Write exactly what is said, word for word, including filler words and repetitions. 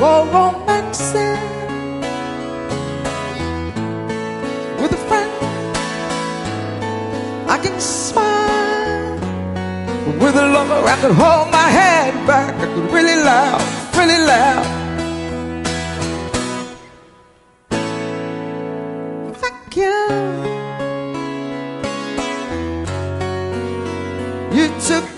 for romancing with a friend. I can smile with a lover. I could hold my head back. I could really laugh, really laugh. Thank you. You took